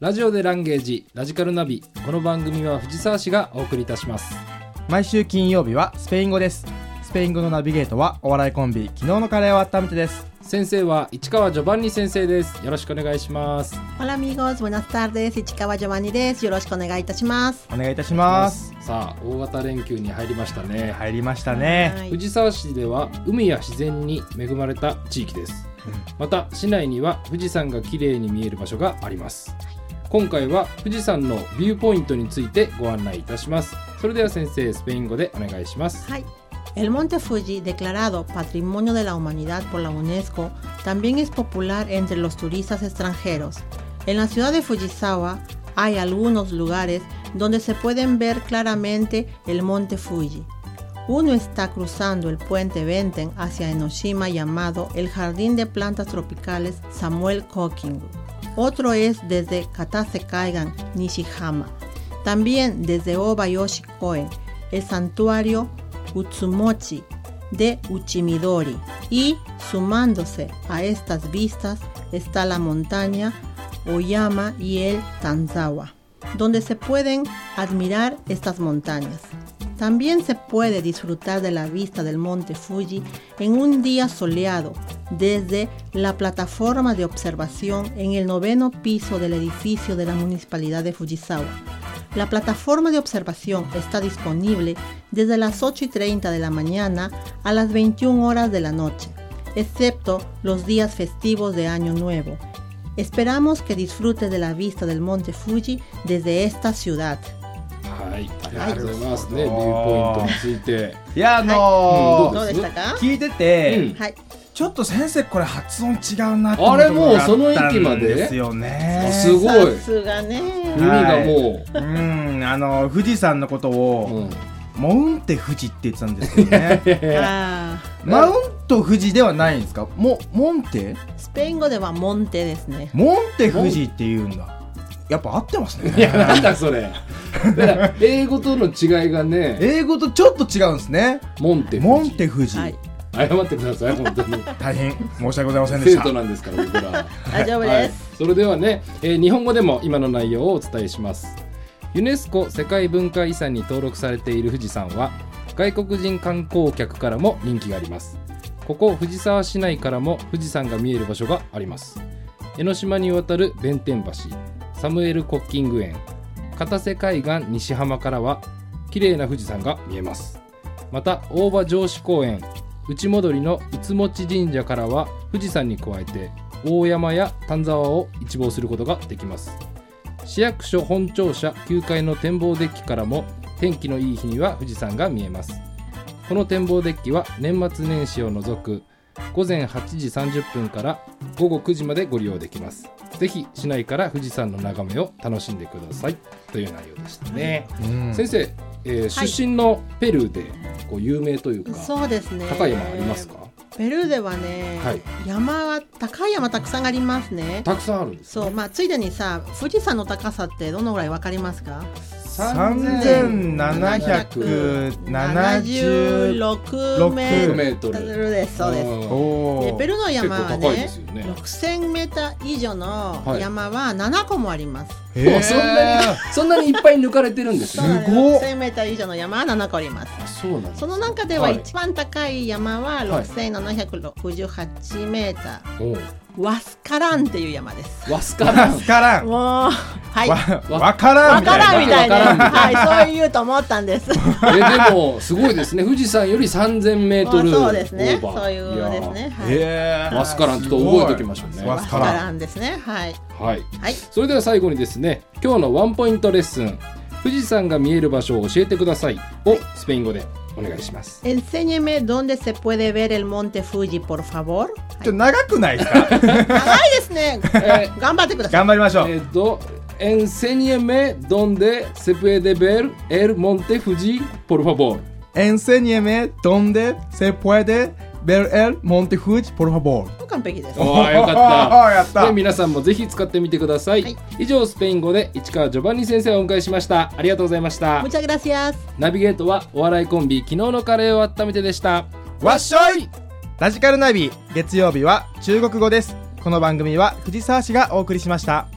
ラジオでランゲージラジカルナビ。この番組は藤沢市がお送りいたします。 毎週金曜日はスペイン語です。スペイン語のナビゲートはお笑いコンビ昨日のカレーを温めてです。 先生は市川ジョバンニ先生です。よろしくお願いします。 Hola amigos, buenas tardes. 市川ジョバンニです。よろしくお願いいたします。 お願いいたします。 さあ、大型連休に入りましたね。 入りましたね。 藤沢市では海や自然に恵まれた地域です。また市内には富士山が綺麗に見える場所があります。今回は富士山のビューポイントについてご案内いたします。それでは先生、スペイン語でお願いします。 はい。El Monte Fuji, declarado Patrimonio de la Humanidad por la UNESCO, también es popular entre los turistas extranjeros. En la ciudad de Fujisawa hay algunos lugares donde se pueden ver claramente el Monte Fuji. Uno está cruzando el puente Benten hacia Enoshima llamado el Jardín de Plantas Tropicales Samuel Kokingu. Otro es desde Katase Kaigan, Nishihama. También desde Obayoshi Koen, el santuario Utsumochi de Uchimidori. Y sumándose a estas vistas está la montaña Oyama y el Tanzawa, donde se pueden admirar estas montañas. También se puede disfrutar de la vista del monte Fuji en un día soleado desde la plataforma de observación en el 9º piso del edificio de la Municipalidad de Fujisawa. La plataforma de observación está disponible desde las 8:30 de la mañana a las 21 horas de la noche, excepto los días festivos de Año Nuevo. Esperamos que disfrutes de la vista del monte Fuji desde esta ciudad. はい、ありがとうございますね。ビューポイントについて。 いや、 どうでしたか？ 聞いてて、 はい。 ちょっと先生これ発音違うなってあれもうその域までですよね。 すごい。 さすがね。 耳がもう、富士山のことを、モウンテ富士って言ってたんですけどね。マウント富士ではないんですか？モンテ？ スペイン語ではモンテですね。 モンテ富士って言うんだ。やっぱ合ってますね。 いや、なんだそれ。だから英語との違いがね。 英語とちょっと違うんですね。 モンテ富士。はい、謝ってください、本当に。 大変申し訳ございませんでした。 生徒なんですから僕ら。 大丈夫です。はい、 それではね、日本語でも今の内容をお伝えします。ユネスコ世界文化遺産に登録されている富士山は外国人観光客からも人気があります。ここ藤沢市内からも富士山が見える場所があります。江ノ島に渡る弁天橋、サムエルコッキング園、片瀬海岸西浜からは綺麗な富士山が見えます。また大場城址公園、内戻りの宇津持神社からは富士山に加えて大山や丹沢を一望することができます。市役所本庁舎9階の展望デッキからも天気のいい日には富士山が見えます。この展望デッキは年末年始を除く午前8時30分から午後9時までご利用できます。ぜひ市内から富士山の眺めを楽しんでくださいという内容でしたね。先生、出身のペルーでこう有名というか、 そうですね、 高い山ありますか？ ペルーではね、山は高い山たくさんありますね。 たくさんあるんです、ね。 そう、ついでにさ、富士山の高さってどのぐらいわかりますか ？3776 メートルです。そうです。でペルーの山はね、6000メーター以上の山は7個もあります。 そんなにいっぱい抜かれてるんですね。 すごい。6000メーター以上の山は7個あります。 そうなんです。その中では一番高い山は6768メーター。ワスカランっていう山です。 ワスカラン。 もう、はい。 わからんみたいな。 はい、そう言うと思ったんです。 でもすごいですね。富士山より3000メートル。 そうですね。そういうですね。 ワスカランちょっと覚えておきましょうね。 ワスカランですね。はい。 はい。それでは最後にですね、今日のワンポイントレッスン、富士山が見える場所を教えてくださいをスペイン語でお願いします。 Enséñeme dónde se puede ver el monte Fuji, por favor。 ちょっと長くないですか？ 長いですね。頑張ってください。 頑張りましょう。 Enséñeme dónde se puede ver el monte Fuji, por favor。 Enséñeme dónde se puede ver el monte Fuji, por favor。 完璧です。 よかった。で皆さんもぜひ使ってみてください。以上、スペイン語で市川ジョバンニ先生をお迎えしました。ありがとうございました。 Muchas gracias。 ナビゲートはお笑いコンビ昨日のカレーを温めてでした。 わっしょい。ラジカルナビ、月曜日は中国語です。この番組は藤沢市がお送りしました。